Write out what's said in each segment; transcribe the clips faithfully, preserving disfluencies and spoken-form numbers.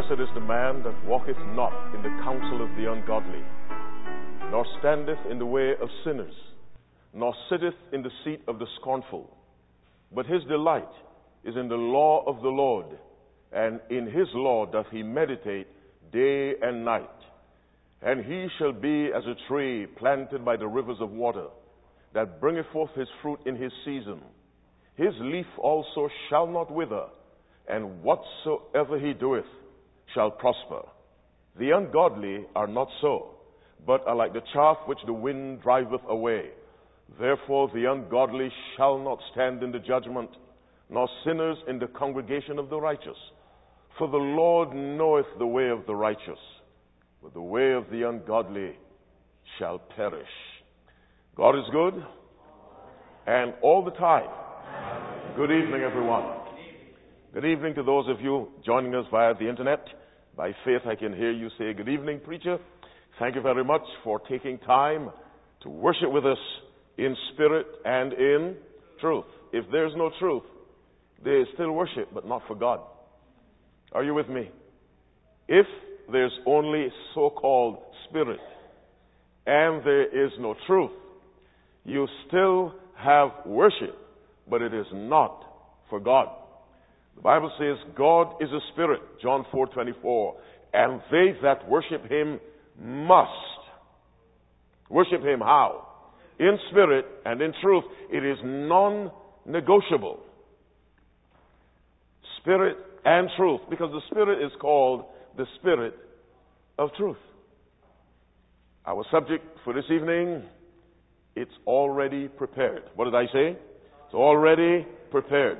Blessed is the man that walketh not in the counsel of the ungodly, nor standeth in the way of sinners, nor sitteth in the seat of the scornful. But his delight is in the law of the Lord, and in his law doth he meditate day and night. And he shall be as a tree planted by the rivers of water, that bringeth forth his fruit in his season. His leaf also shall not wither, and whatsoever he doeth shall prosper. The ungodly are not so, but are like the chaff which the wind driveth away. Therefore the ungodly shall not stand in the judgment, nor sinners in the congregation of the righteous. For the Lord knoweth the way of the righteous, but the way of the ungodly shall perish. God is good, and all the time. Good evening, everyone. Good evening to those of you joining us via the internet. By faith, I can hear you say, good evening, preacher. Thank you very much for taking time to worship with us in spirit and in truth. If there's no truth, there is still worship, but not for God. Are you with me? If there's only so-called spirit and there is no truth, you still have worship, but it is not for God. The Bible says God is a spirit, John four twenty-four, and they that worship him must worship him how? In spirit and in truth. It is non-negotiable. Spirit and truth, because the spirit is called the spirit of truth. Our subject for this evening, it's already prepared. What did I say? It's already prepared.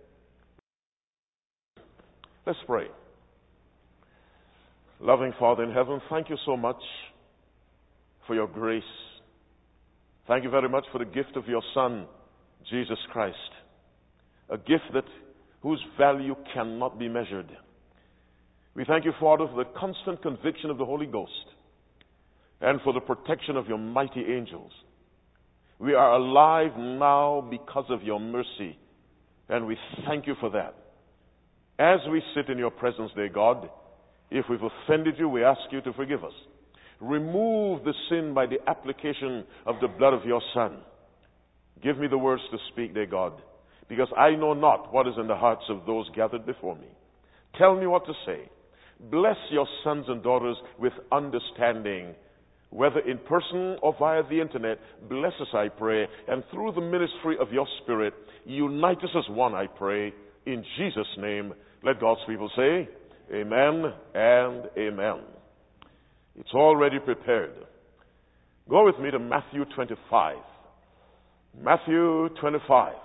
Let's pray. Loving Father in heaven, thank you so much for your grace. Thank you very much for the gift of your Son, Jesus Christ. A gift that whose value cannot be measured. We thank you, Father, for the constant conviction of the Holy Ghost and for the protection of your mighty angels. We are alive now because of your mercy, and we thank you for that. As we sit in your presence, dear God, if we've offended you, we ask you to forgive us. Remove the sin by the application of the blood of your Son. Give me the words to speak, dear God, because I know not what is in the hearts of those gathered before me. Tell me what to say. Bless your sons and daughters with understanding, whether in person or via the internet. Bless us, I pray, and through the ministry of your Spirit, unite us as one, I pray, in Jesus' name. Let God's people say, amen and amen. It's already prepared. Go with me to Matthew twenty-five. Matthew twenty-five.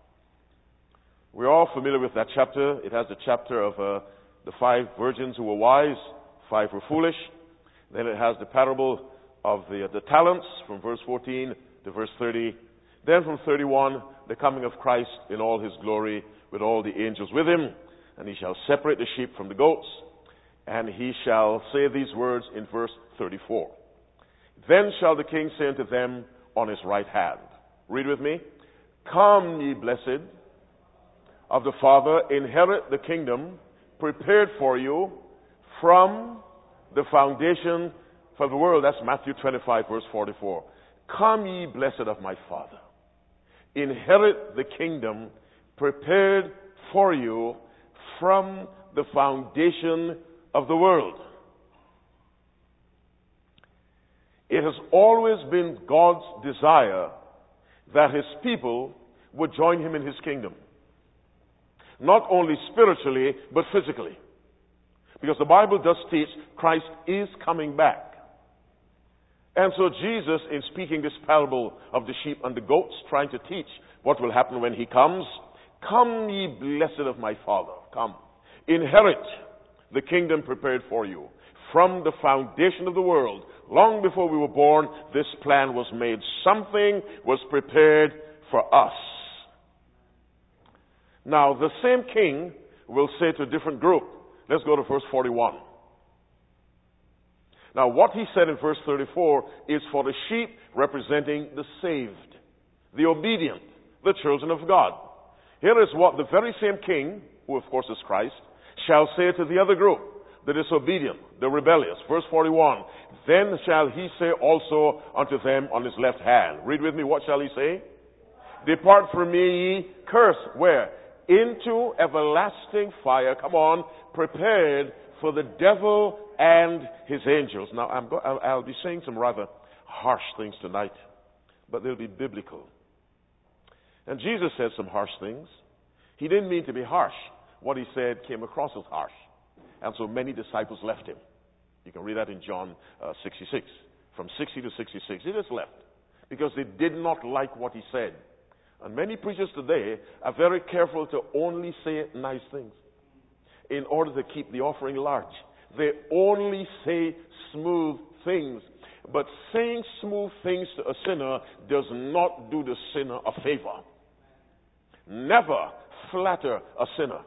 We're all familiar with that chapter. It has the chapter of uh, the five virgins who were wise, five were foolish. Then it has the parable of the, the talents from verse fourteen to verse thirty. Then from thirty-one, the coming of Christ in all his glory with all the angels with him. And he shall separate the sheep from the goats. And he shall say these words in verse thirty-four. Then shall the king say unto them on his right hand. Read with me. Come, ye blessed of the Father, inherit the kingdom prepared for you from the foundation for the world. That's Matthew twenty-five, verse forty-four. Come, ye blessed of my Father, inherit the kingdom prepared for you from the foundation of the world. It has always been God's desire that his people would join him in his kingdom. Not only spiritually, but physically. Because the Bible does teach Christ is coming back. And so Jesus, in speaking this parable of the sheep and the goats, trying to teach what will happen when he comes, come ye blessed of my Father, come, inherit the kingdom prepared for you. From the foundation of the world, long before we were born, this plan was made. Something was prepared for us. Now, the same king will say to a different group. Let's go to verse forty-one. Now, what he said in verse thirty-four is for the sheep representing the saved, the obedient, the children of God. Here is what the very same king, who of course is Christ, shall say to the other group. the disobedient, the rebellious. Verse forty-one, then shall he say also unto them on his left hand. Read with me, what shall he say? Depart from me, ye cursed. Where? Into everlasting fire. Come on, prepared for the devil and his angels. Now, I'm go- I'll, I'll be saying some rather harsh things tonight, but they'll be biblical. And Jesus said some harsh things. He didn't mean to be harsh. What he said came across as harsh. And so many disciples left him. You can read that in John uh, sixty-six. From sixty to sixty-six, they just left because they did not like what he said. And many preachers today are very careful to only say nice things in order to keep the offering large. They only say smooth things. But saying smooth things to a sinner does not do the sinner a favor. Never flatter a sinner.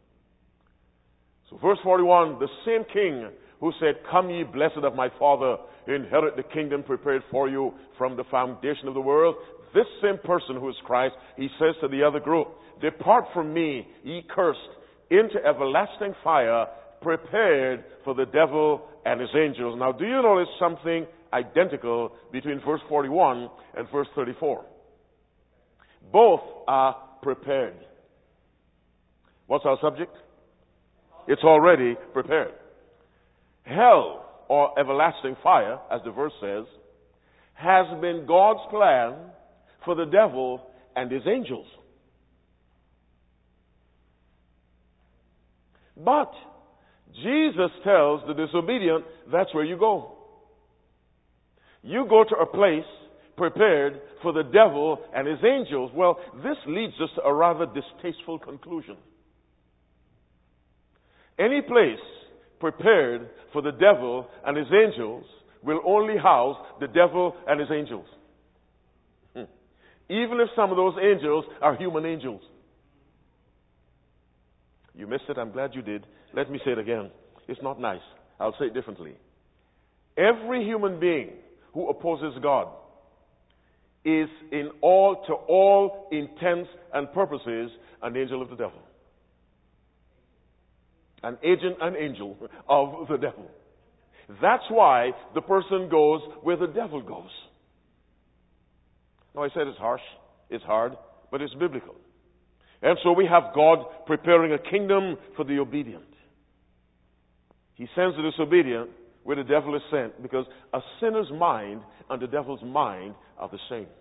So verse forty-one, the same king who said, come ye blessed of my Father, inherit the kingdom prepared for you from the foundation of the world. This same person who is Christ, he says to the other group, depart from me, ye cursed, into everlasting fire, prepared for the devil and his angels. Now, do you notice something identical between verse forty-one and verse thirty-four? Both are prepared. What's our subject? It's already prepared. Hell, or everlasting fire, as the verse says, has been God's plan for the devil and his angels. But Jesus tells the disobedient, that's where you go. You go to a place prepared for the devil and his angels. Well, this leads us to a rather distasteful conclusion. Any place prepared for the devil and his angels will only house the devil and his angels. Hmm. Even if some of those angels are human angels. You missed it, I'm glad you did. Let me say it again. It's not nice. I'll say it differently. Every human being who opposes God is in all, to all intents and purposes, an angel of the devil. An agent and angel of the devil. That's why the person goes where the devil goes. Now, I said it's harsh, it's hard, but it's biblical. And so we have God preparing a kingdom for the obedient. He sends the disobedient where the devil is sent, because a sinner's mind and the devil's mind are the same.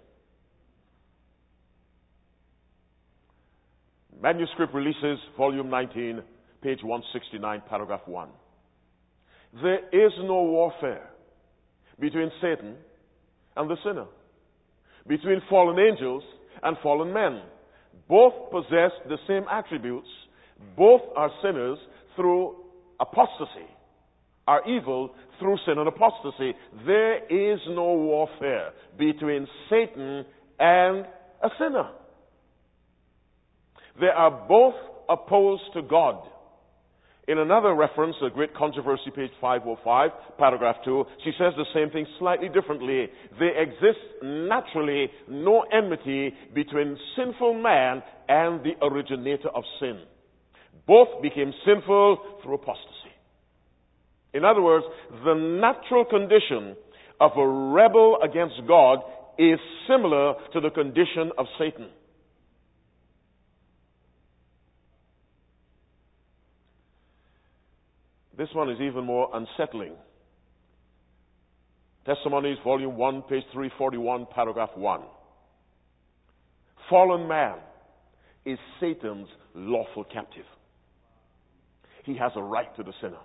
Manuscript Releases, volume nineteen, page one sixty-nine, paragraph one. There is no warfare between Satan and the sinner, between fallen angels and fallen men. Both possess the same attributes. Both are sinners through apostasy, are evil through sin and apostasy. There is no warfare between Satan and a sinner. They are both opposed to God. In another reference, a great controversy, page five oh five, paragraph two, she says the same thing slightly differently. There exists naturally no enmity between sinful man and the originator of sin. Both became sinful through apostasy. In other words, the natural condition of a rebel against God is similar to the condition of Satan. This one is even more unsettling. Testimonies, volume one, page three forty-one, paragraph one. Fallen man is Satan's lawful captive. He has a right to the sinner.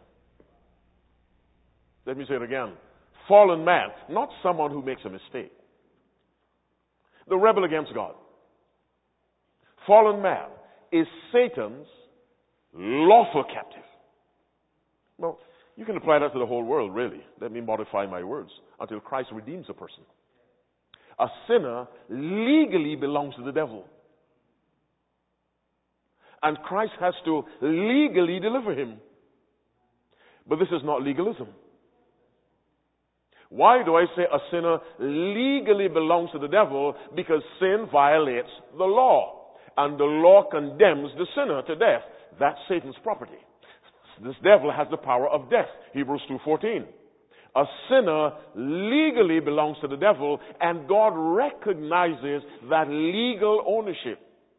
Let me say it again. Fallen man, not someone who makes a mistake. The rebel against God. Fallen man is Satan's lawful captive. Well, you can apply that to the whole world, really. Let me modify my words. Until Christ redeems a person. A sinner legally belongs to the devil. And Christ has to legally deliver him. But this is not legalism. Why do I say a sinner legally belongs to the devil? Because sin violates the law. And the law condemns the sinner to death. That's Satan's property. This devil has the power of death. Hebrews two fourteen. A sinner legally belongs to the devil, and God recognizes that legal ownership.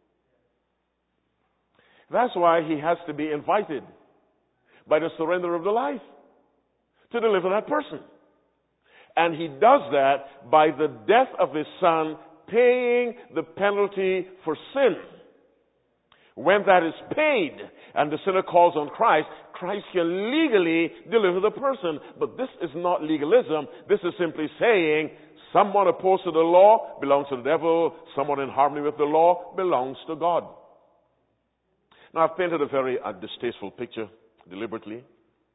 That's why he has to be invited by the surrender of the life to deliver that person. And he does that by the death of his son, paying the penalty for sin. When that is paid and the sinner calls on Christ, Christ can legally deliver the person. But this is not legalism. This is simply saying someone opposed to the law belongs to the devil. Someone in harmony with the law belongs to God. Now, I've painted a very uh, distasteful picture deliberately.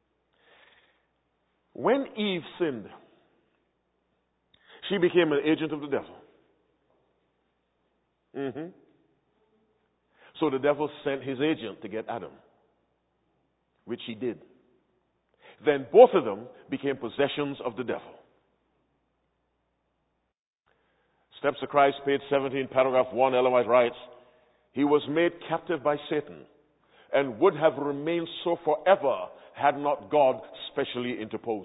When Eve sinned, she became an agent of the devil. Mm-hmm. So the devil sent his agent to get Adam, which he did. Then both of them became possessions of the devil. Steps of Christ, page seventeen, paragraph one, Ellen White writes, he was made captive by Satan and would have remained so forever had not God specially interposed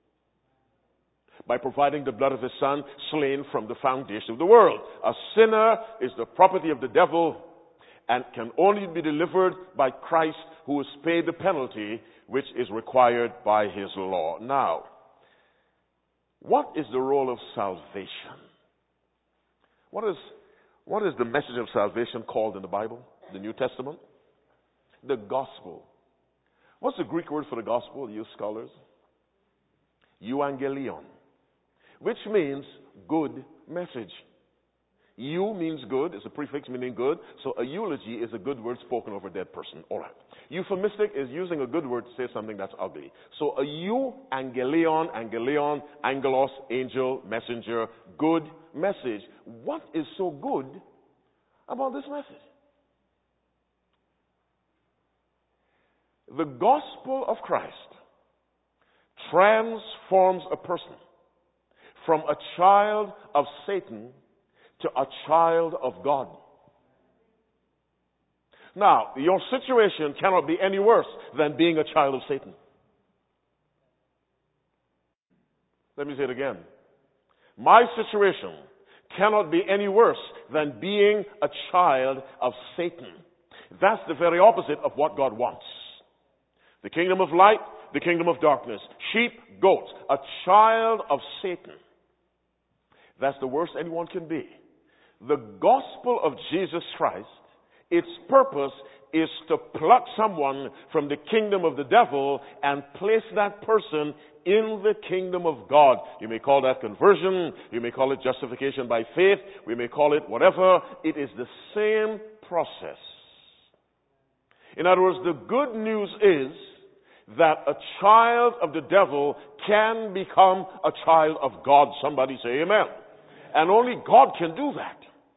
by providing the blood of his son slain from the foundation of the world. A sinner is the property of the devil and can only be delivered by Christ, who has paid the penalty which is required by his law. Now, what is the role of salvation? What is, what is the message of salvation called in the Bible, the New Testament? The gospel. What's the Greek word for the gospel, you scholars? Euangelion, which means good message. Eu means good, it's a prefix meaning good, so a eulogy is a good word spoken over a dead person. All right. Euphemistic is using a good word to say something that's ugly. So a euangelion, angelion, angelos, angel, messenger, good message. What is so good about this message? The gospel of Christ transforms a person from a child of Satan to a child of God. Now, your situation cannot be any worse than being a child of Satan. Let me say it again. My situation cannot be any worse than being a child of Satan. That's the very opposite of what God wants. The kingdom of light, the kingdom of darkness. Sheep, goats. A child of Satan. That's the worst anyone can be. The gospel of Jesus Christ, its purpose is to pluck someone from the kingdom of the devil and place that person in the kingdom of God. You may call that conversion. You may call it justification by faith. We may call it whatever. It is the same process. In other words, the good news is that a child of the devil can become a child of God. Somebody say amen. And only God can do that.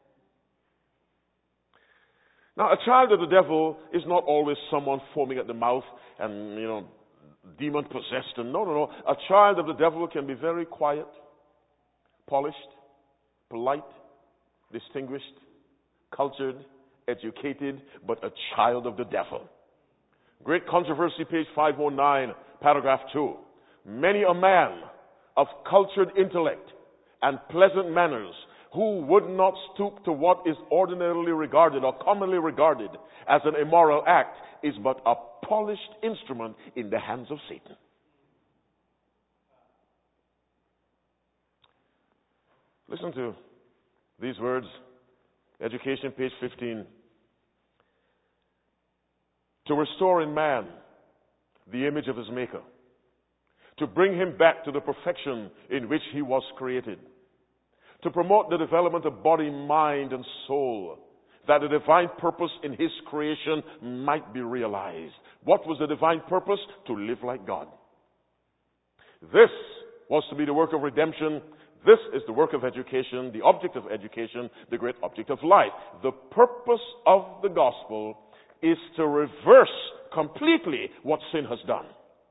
Now, a child of the devil is not always someone foaming at the mouth and, you know, demon-possessed. And no, no, no. A child of the devil can be very quiet, polished, polite, distinguished, cultured, educated, but a child of the devil. Great Controversy, page five oh nine, paragraph two. Many a man of cultured intellect and pleasant manners who would not stoop to what is ordinarily regarded or commonly regarded as an immoral act is but a polished instrument in the hands of Satan. Listen to these words. Education, page fifteen. To restore in man the image of his Maker. To bring him back to the perfection in which he was created. To promote the development of body, mind, and soul, that the divine purpose in his creation might be realized. What was the divine purpose? To live like God. This was to be the work of redemption. This is the work of education, the object of education, the great object of life. The purpose of the gospel is to reverse completely what sin has done.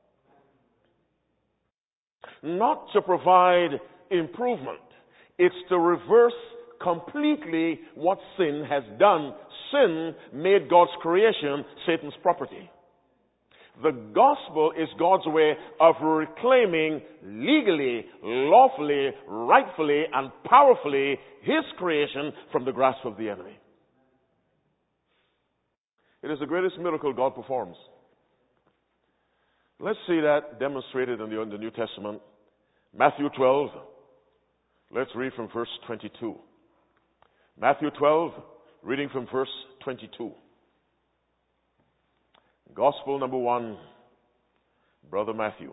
Not to provide improvement. It's to reverse completely what sin has done. Sin made God's creation Satan's property. The gospel is God's way of reclaiming legally, lawfully, rightfully, and powerfully His creation from the grasp of the enemy. It is the greatest miracle God performs. Let's see that demonstrated in the, in the New Testament. Matthew twelve. Let's read from verse twenty-two. Matthew twelve, reading from verse twenty-two. Gospel number one, Brother Matthew.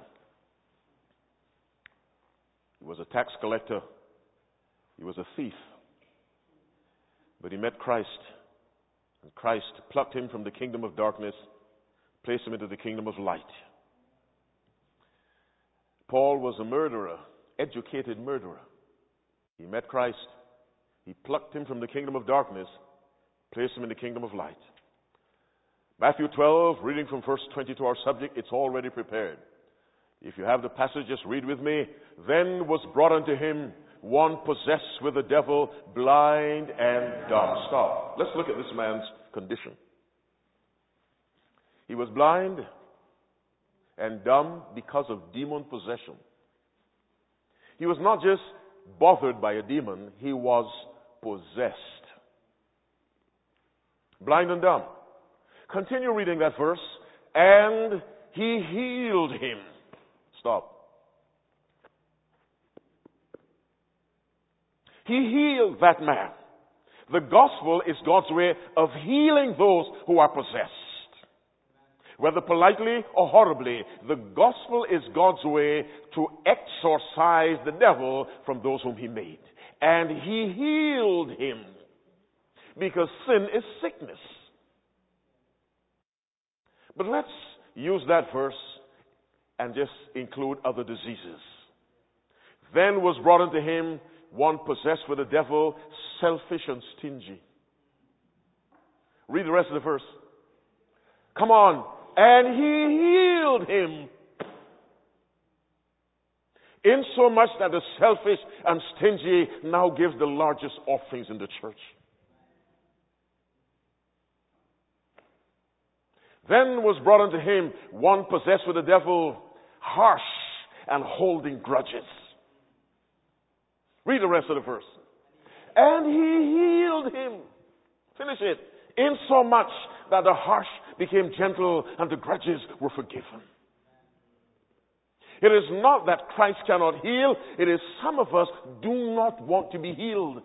He was a tax collector. He was a thief. But he met Christ. And Christ plucked him from the kingdom of darkness, placed him into the kingdom of light. Paul was a murderer, educated murderer. He met Christ. He plucked him from the kingdom of darkness, placed him in the kingdom of light. Matthew twelve, reading from verse twenty-two, our subject, it's already prepared. If you have the passage, just read with me. Then was brought unto him one possessed with the devil, blind and dumb. Stop. Let's look at this man's condition. He was blind and dumb because of demon possession. He was not just bothered by a demon, he was possessed. Blind and dumb. Continue reading that verse. And he healed him. Stop. He healed that man. The gospel is God's way of healing those who are possessed. Whether politely or horribly, the gospel is God's way to exorcise the devil from those whom he made. And he healed him. Because sin is sickness. But let's use that verse and just include other diseases. Then was brought unto him one possessed with the devil, selfish and stingy. Read the rest of the verse. Come on. And he healed him. Insomuch that the selfish and stingy now gives the largest offerings in the church. Then was brought unto him one possessed with the devil, harsh and holding grudges. Read the rest of the verse. And he healed him. Finish it. Insomuch that the harsh became gentle and the grudges were forgiven. It is not that Christ cannot heal. It is some of us do not want to be healed.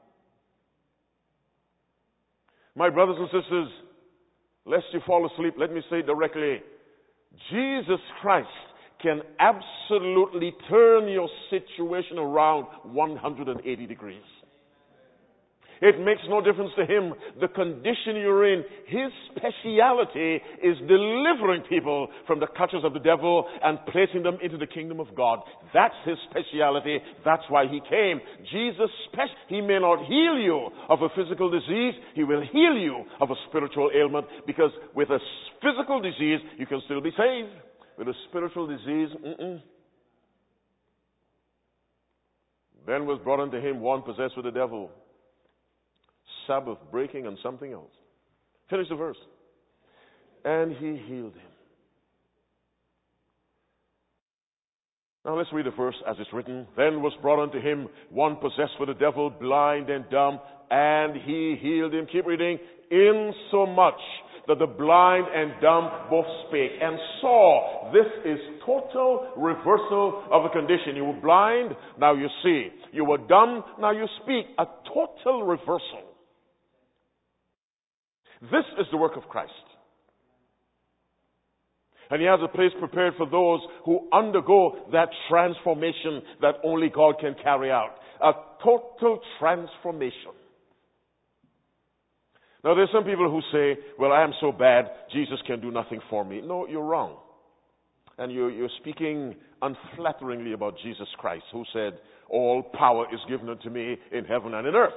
My brothers and sisters, lest you fall asleep, let me say directly, Jesus Christ can absolutely turn your situation around one hundred eighty degrees. It makes no difference to him the condition you're in. His speciality is delivering people from the clutches of the devil and placing them into the kingdom of God. That's his speciality. That's why he came. Jesus, spe- he may not heal you of a physical disease. He will heal you of a spiritual ailment, because with a physical disease, you can still be saved. With a spiritual disease, mm-mm. Then was brought unto him one possessed with the devil, Sabbath breaking and something else. Finish the verse. And he healed him. Now let's read the verse as it's written. Then was brought unto him one possessed with the devil, blind and dumb, and he healed him. Keep reading. Insomuch that the blind and dumb both spake and saw. This is total reversal of the condition. You were blind, now you see. You were dumb, now you speak. A total reversal. This is the work of Christ. And he has a place prepared for those who undergo that transformation that only God can carry out. A total transformation. Now there's some people who say, well, I am so bad, Jesus can do nothing for me. No, you're wrong. And you're, you're speaking unflatteringly about Jesus Christ, who said, all power is given unto me in heaven and in earth.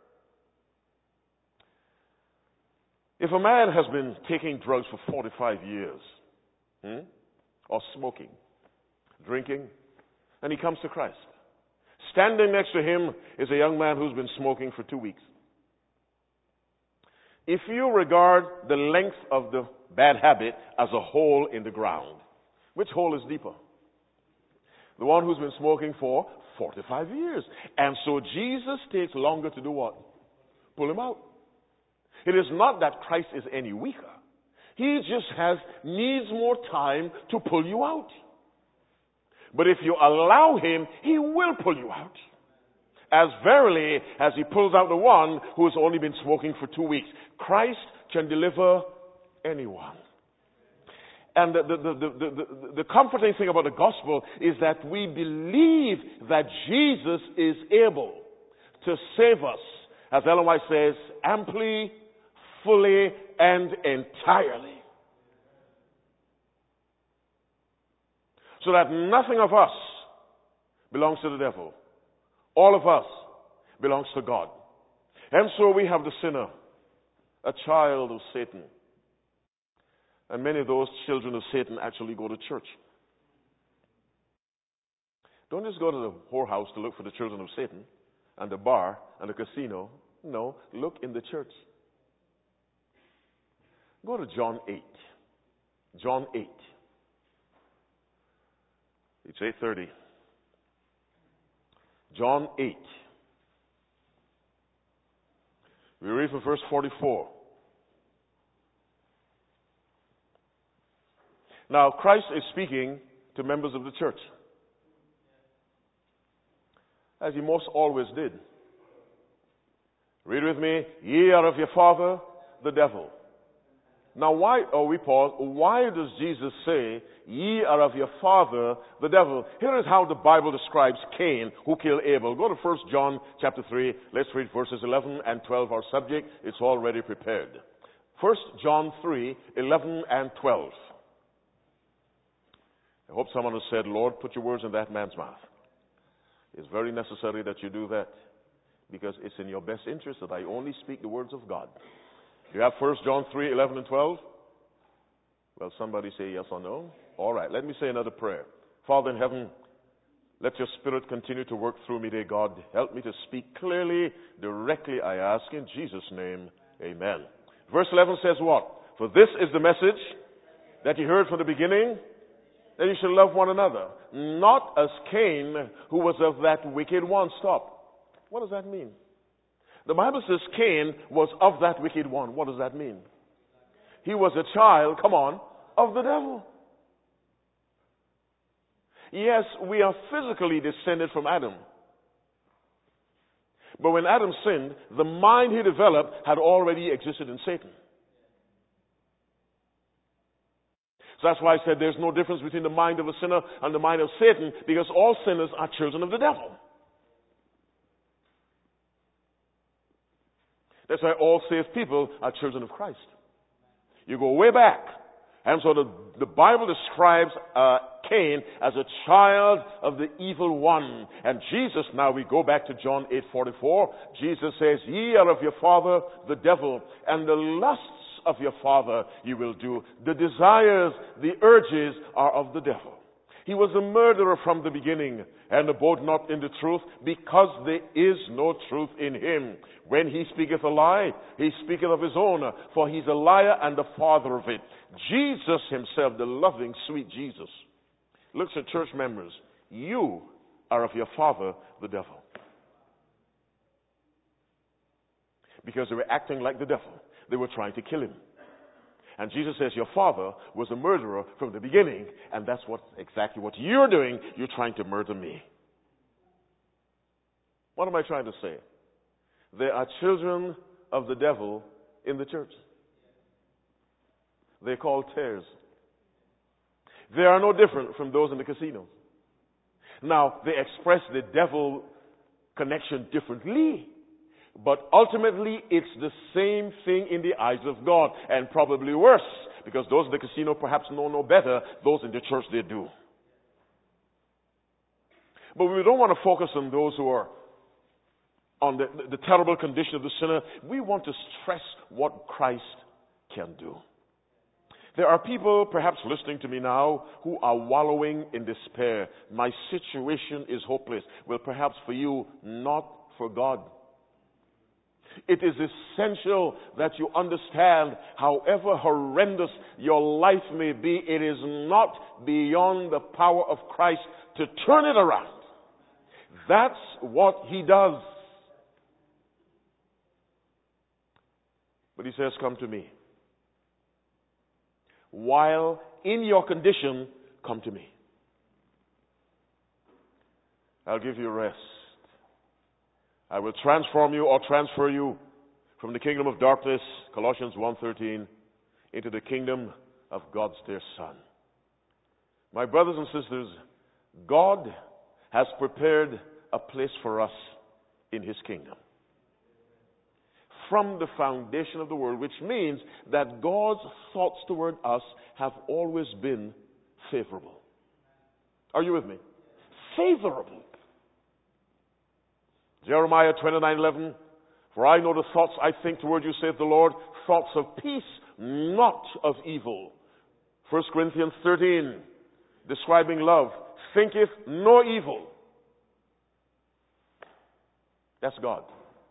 If a man has been taking drugs for forty-five years, hmm, or smoking, drinking, and he comes to Christ, standing next to him is a young man who's been smoking for two weeks. If you regard the length of the bad habit as a hole in the ground. Which hole is deeper? The one who's been smoking for forty-five years. And so Jesus takes longer to do what? Pull him out. It is not that Christ is any weaker. He just has, needs more time to pull you out. But if you allow him, he will pull you out. As verily as he pulls out the one who has only been smoking for two weeks. Christ can deliver anyone. And the, the, the, the, the, the comforting thing about the gospel is that we believe that Jesus is able to save us, as Ellen White says, amply, fully, and entirely. So that nothing of us belongs to the devil. All of us belongs to God. And so we have the sinner, a child of Satan. And many of those children of Satan actually go to church. Don't just go to the whorehouse to look for the children of Satan and the bar and the casino. No, look in the church. Go to John eight. John eight. It's eight thirty. John eight. We read from verse forty-four. Now, Christ is speaking to members of the church, as he most always did. Read with me. Ye are of your father, the devil. Now, why, oh, we pause. Why does Jesus say, ye are of your father, the devil? Here is how the Bible describes Cain, who killed Abel. Go to First John chapter three. Let's read verses eleven and twelve. Our subject, it's already prepared. First John three, eleven and twelve. I hope someone has said, Lord, put your words in that man's mouth. It's very necessary that you do that, because it's in your best interest that I only speak the words of God. You have First John three, eleven and twelve? Well, somebody say yes or no. All right, let me say another prayer. Father in heaven, let your Spirit continue to work through me, dear God. Help me to speak clearly, directly, I ask, in Jesus' name, amen. Verse eleven says what? For this is the message that you heard from the beginning, that you should love one another. Not as Cain, who was of that wicked one. Stop. What does that mean? The Bible says Cain was of that wicked one. What does that mean? He was a child, come on, of the devil. Yes, we are physically descended from Adam. But when Adam sinned, the mind he developed had already existed in Satan. So that's why I said there's no difference between the mind of a sinner and the mind of Satan, because all sinners are children of the devil. That's why all saved people are children of Christ. You go way back. And so the, the Bible describes uh, Cain as a child of the evil one. And Jesus, now we go back to John eight forty-four. Jesus says, ye are of your father, the devil, and the lusts of your father you will do. The desires, the urges are of the devil. He was a murderer from the beginning, and abode not in the truth, because there is no truth in him. When he speaketh a lie, he speaketh of his own, for he's a liar and the father of it. Jesus himself, the loving, sweet Jesus, looks at church members. You are of your father, the devil. Because they were acting like the devil. They were trying to kill him. And Jesus says, your father was a murderer from the beginning, and that's what exactly what you're doing. You're trying to murder me. What am I trying to say? There are children of the devil in the church. They're called tares. They are no different from those in the casino. Now, they express the devil connection differently. But ultimately, it's the same thing in the eyes of God, and probably worse, because those in the casino perhaps know no better. Those in the church, they do. But we don't want to focus on those who are on the, the terrible condition of the sinner. We want to stress what Christ can do. There are people perhaps listening to me now who are wallowing in despair. My situation is hopeless. Well, perhaps for you, not for God. It is essential that you understand, however horrendous your life may be, it is not beyond the power of Christ to turn it around. That's what He does. But He says, come to me. While in your condition, come to me. I'll give you rest. I will transform you or transfer you from the kingdom of darkness, Colossians one thirteen, into the kingdom of God's dear Son. My brothers and sisters, God has prepared a place for us in His kingdom. From the foundation of the world, which means that God's thoughts toward us have always been favorable. Are you with me? Favorable. Jeremiah twenty-nine eleven, for I know the thoughts I think toward you, saith the Lord, thoughts of peace, not of evil. First Corinthians thirteen, describing love, thinketh no evil. That's God.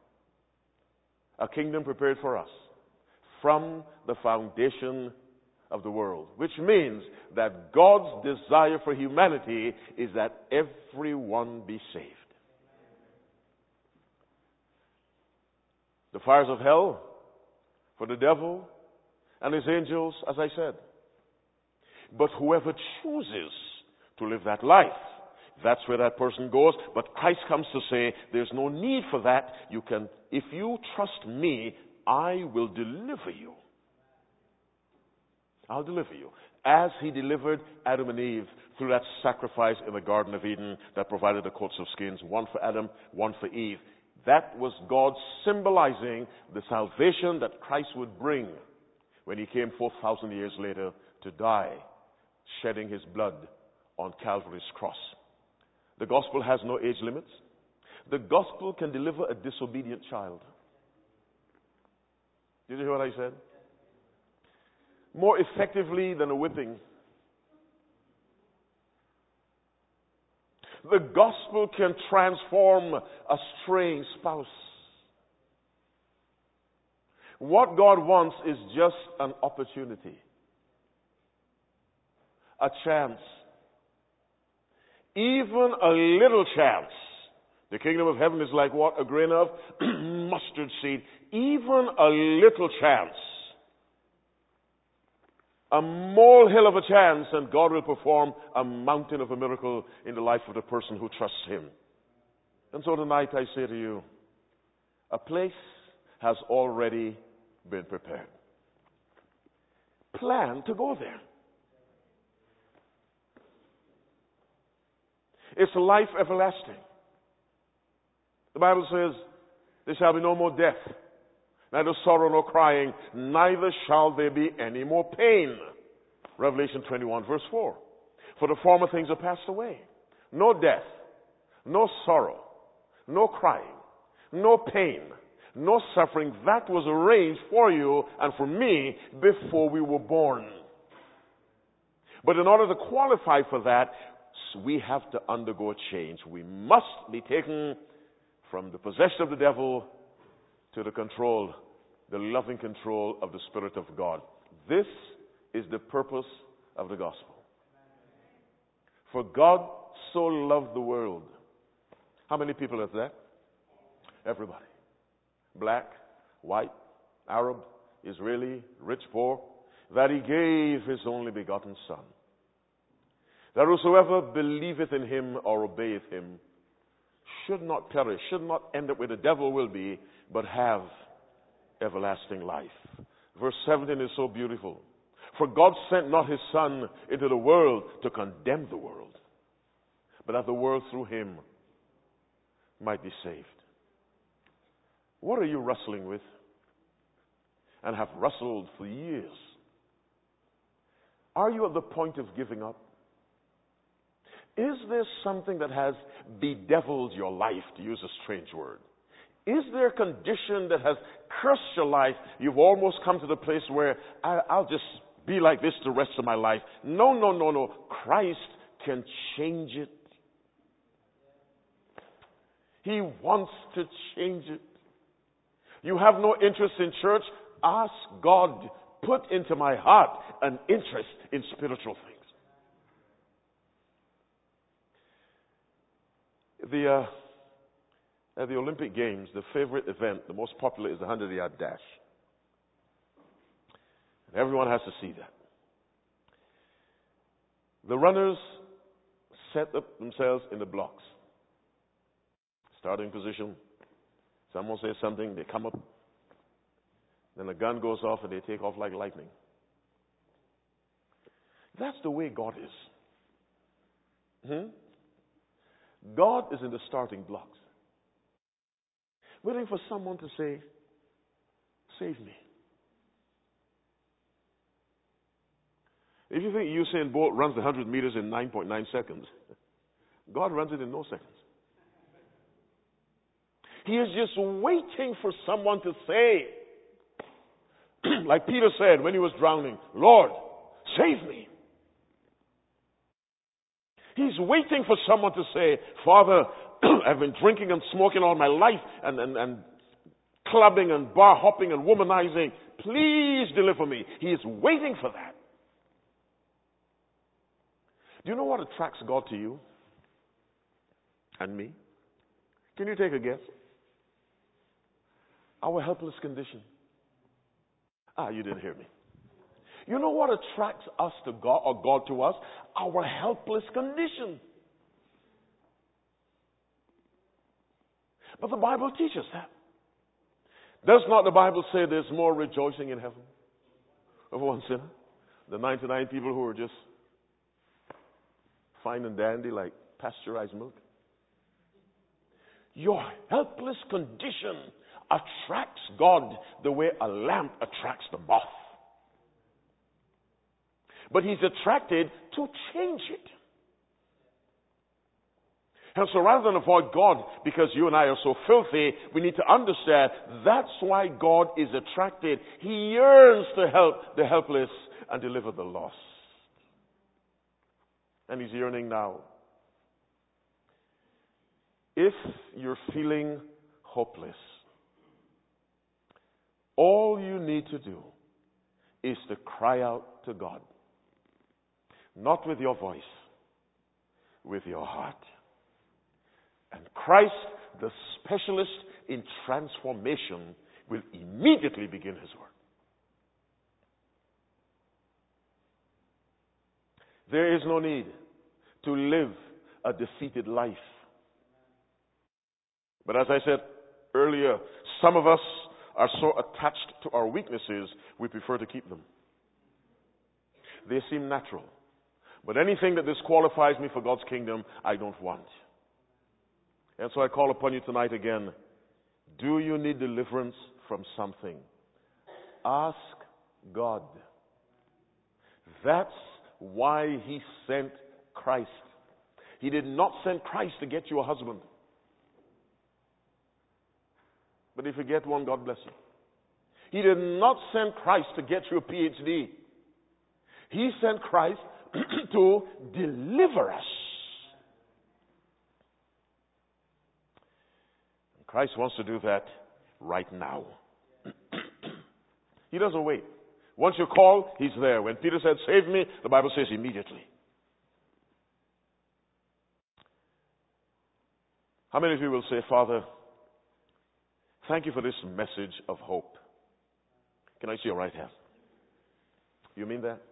A kingdom prepared for us from the foundation of the world, which means that God's desire for humanity is that everyone be saved. The fires of hell for the devil and his angels, as I said. But whoever chooses to live that life, that's where that person goes. But Christ comes to say, there's no need for that. You can, if you trust me, I will deliver you. I'll deliver you. As He delivered Adam and Eve through that sacrifice in the Garden of Eden that provided the coats of skins, one for Adam, one for Eve. That was God symbolizing the salvation that Christ would bring when He came four thousand years later to die, shedding His blood on Calvary's cross. The gospel has no age limits. The gospel can deliver a disobedient child. Did you hear what I said? More effectively than a whipping. The gospel can transform a straying spouse. What God wants is just an opportunity, a chance, even a little chance. The kingdom of heaven is like what? A grain of mustard seed. Even a little chance. A molehill of a chance, and God will perform a mountain of a miracle in the life of the person who trusts Him. And so tonight I say to you, a place has already been prepared. Plan to go there. It's a life everlasting. The Bible says, there shall be no more death, neither sorrow nor crying, neither shall there be any more pain. Revelation twenty-one verse four. For the former things are passed away. No death, no sorrow, no crying, no pain, no suffering. That was arranged for you and for me before we were born. But in order to qualify for that, we have to undergo a change. We must be taken from the possession of the devil to the control, the loving control of the Spirit of God. This is the purpose of the gospel. For God so loved the world. How many people is that? Everybody. Black, white, Arab, Israeli, rich, poor. That He gave His only begotten Son. That whosoever believeth in Him or obeyeth Him should not perish, should not end up where the devil will be, but have everlasting life. Verse seventeen is so beautiful. For God sent not His Son into the world to condemn the world, but that the world through Him might be saved. What are you wrestling with and have wrestled for years? Are you at the point of giving up? Is there something that has bedeviled your life, to use a strange word? Is there a condition that has cursed your life? You've almost come to the place where I, I'll just be like this the rest of my life. No, no, no, no. Christ can change it. He wants to change it. You have no interest in church? Ask God, put into my heart an interest in spiritual things. The, uh, at the Olympic Games, the favorite event, the most popular, is the hundred-yard dash. And everyone has to see that. The runners set up themselves in the blocks. Starting position. Someone says something, they come up. Then the gun goes off and they take off like lightning. That's the way God is. Hmm? God is in the starting blocks, waiting for someone to say, save me. If you think Usain Bolt runs the one hundred meters in nine point nine seconds, God runs it in no seconds. He is just waiting for someone to say, like Peter said when he was drowning, Lord, save me. He's waiting for someone to say, Father, I've been drinking and smoking all my life and, and, and clubbing and bar hopping and womanizing. Please deliver me. He is waiting for that. Do you know what attracts God to you and me? Can you take a guess? Our helpless condition. Ah, you didn't hear me. You know what attracts us to God, or God to us? Our helpless condition. But the Bible teaches that. Does not the Bible say there's more rejoicing in heaven over one sinner? The ninety-nine people who are just fine and dandy like pasteurized milk. Your helpless condition attracts God the way a lamp attracts the moth. But he's attracted to change it. And so rather than avoid God because you and I are so filthy, we need to understand that's why God is attracted. He yearns to help the helpless and deliver the lost. And he's yearning now. If you're feeling hopeless, all you need to do is to cry out to God. Not with your voice, with your heart. And Christ, the specialist in transformation, will immediately begin his work. There is no need to live a defeated life. But as I said earlier, some of us are so attached to our weaknesses, we prefer to keep them. They seem natural. But anything that disqualifies me for God's kingdom, I don't want. And so I call upon you tonight again. Do you need deliverance from something? Ask God. That's why he sent Christ. He did not send Christ to get you a husband. But if you get one, God bless you. He did not send Christ to get you a P H D. He sent Christ to deliver us. And Christ wants to do that right now. He doesn't wait. Once you call, he's there. When Peter said, save me, the Bible says immediately. How many of you will say, Father, thank you for this message of hope? Can I see your right hand? You mean that?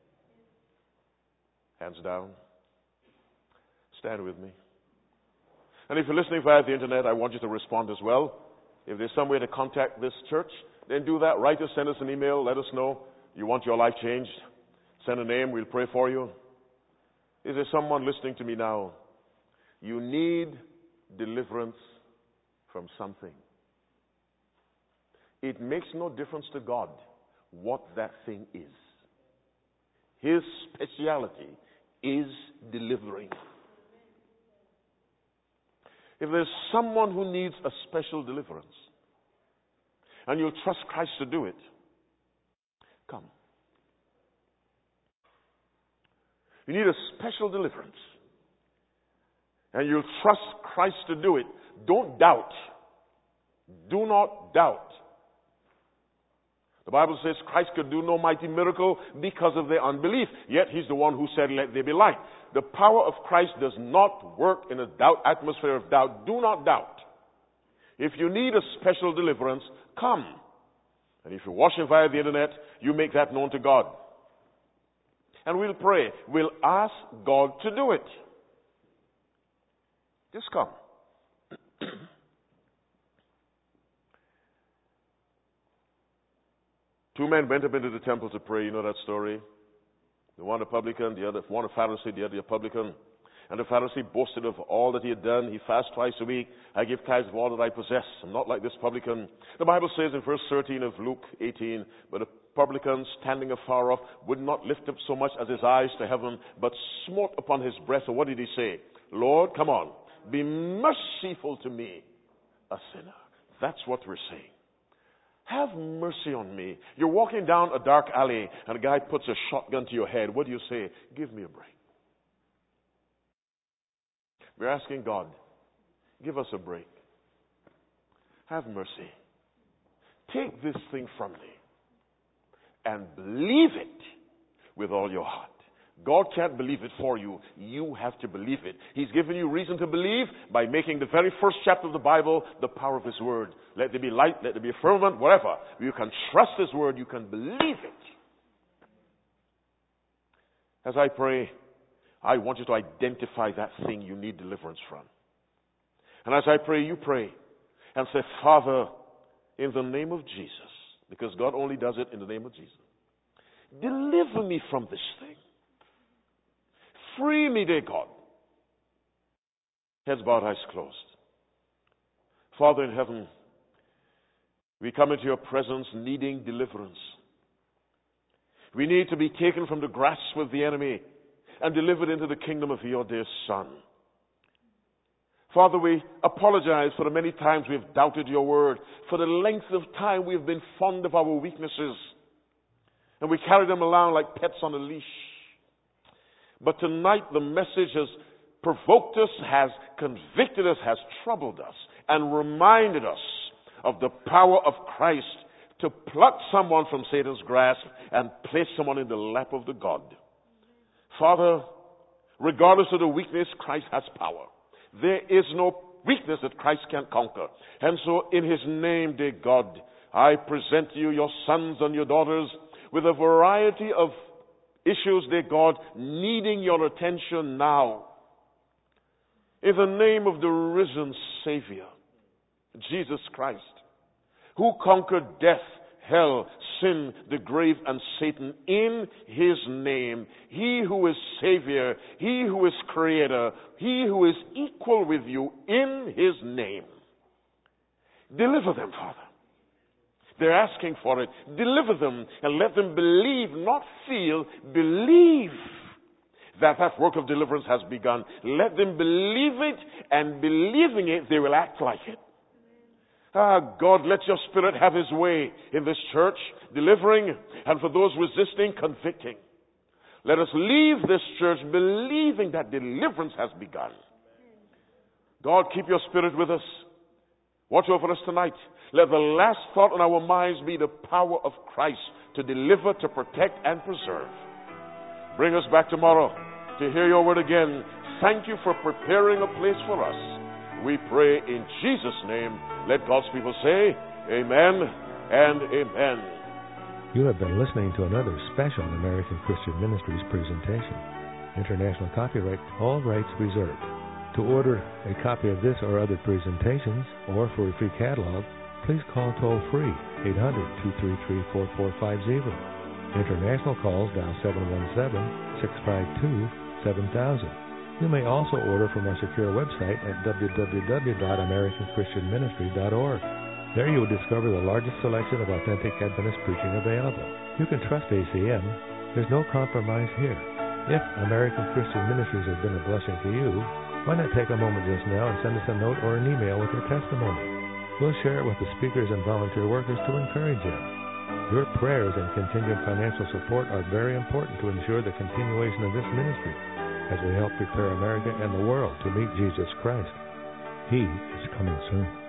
Hands down. Stand with me. And if you're listening via the internet, I want you to respond as well. If there's some way to contact this church, then do that. Write us, send us an email, let us know you want your life changed. Send a name, we'll pray for you. Is there someone listening to me now? You need deliverance from something. It makes no difference to God what that thing is. His speciality is delivering. If there's someone who needs a special deliverance, and you'll trust Christ to do it, come. You need a special deliverance, and you'll trust Christ to do it. Don't doubt. Do not doubt. The Bible says Christ could do no mighty miracle because of their unbelief. Yet he's the one who said, let there be light. The power of Christ does not work in a doubt atmosphere of doubt. Do not doubt. If you need a special deliverance, come. And if you're watching via the internet, you make that known to God. And we'll pray. We'll ask God to do it. Just come. Two men went up into the temple to pray. You know that story? The one a publican, the other one a Pharisee, the other a publican. And the Pharisee boasted of all that he had done. He fasted twice a week. I give tithes of all that I possess. I'm not like this publican. The Bible says in verse thirteen of Luke eighteen, but the publican, standing afar off, would not lift up so much as his eyes to heaven, but smote upon his breast. And what did he say? Lord, come on, be merciful to me, a sinner. That's what we're saying. Have mercy on me. You're walking down a dark alley and a guy puts a shotgun to your head. What do you say? Give me a break. We're asking God, give us a break. Have mercy. Take this thing from me and believe it with all your heart. God can't believe it for you. You have to believe it. He's given you reason to believe by making the very first chapter of the Bible the power of His Word. Let there be light, let there be a firmament, whatever. You can trust His Word. You can believe it. As I pray, I want you to identify that thing you need deliverance from. And as I pray, you pray and say, Father, in the name of Jesus, because God only does it in the name of Jesus, deliver me from this thing. Free me, dear God. Heads bowed, eyes closed. Father in heaven, we come into your presence needing deliverance. We need to be taken from the grasp of the enemy and delivered into the kingdom of your dear Son. Father, we apologize for the many times we've doubted your word, for the length of time we've been fond of our weaknesses, and we carry them around like pets on a leash. But tonight the message has provoked us, has convicted us, has troubled us, and reminded us of the power of Christ to pluck someone from Satan's grasp and place someone in the lap of the God. Father, regardless of the weakness, Christ has power. There is no weakness that Christ can't conquer. And so in His name, dear God, I present to you your sons and your daughters with a variety of issues, dear God, needing your attention now. In the name of the risen Savior, Jesus Christ, who conquered death, hell, sin, the grave, and Satan in His name. He who is Savior, He who is Creator, He who is equal with you in His name. Deliver them, Father. They're asking for it. Deliver them and let them believe, not feel, believe that that work of deliverance has begun. Let them believe it, and believing it, they will act like it. Ah, God, let your Spirit have His way in this church, delivering, and for those resisting, convicting. Let us leave this church believing that deliverance has begun. God, keep your Spirit with us. Watch over us tonight. Let the last thought in our minds be the power of Christ to deliver, to protect, and preserve. Bring us back tomorrow to hear your word again. Thank you for preparing a place for us. We pray in Jesus' name. Let God's people say, Amen and Amen. You have been listening to another special American Christian Ministries presentation. International copyright, all rights reserved. To order a copy of this or other presentations, or for a free catalog, please call toll-free eight hundred, two three three, four four five zero. International calls dial seven one seven, six five two, seven thousand. You may also order from our secure website at w w w dot american christian ministry dot org. There you will discover the largest selection of authentic Adventist preaching available. You can trust A C M. There's no compromise here. If American Christian Ministries has been a blessing to you, why not take a moment just now and send us a note or an email with your testimony? We'll share it with the speakers and volunteer workers to encourage you. Your prayers and continued financial support are very important to ensure the continuation of this ministry as we help prepare America and the world to meet Jesus Christ. He is coming soon.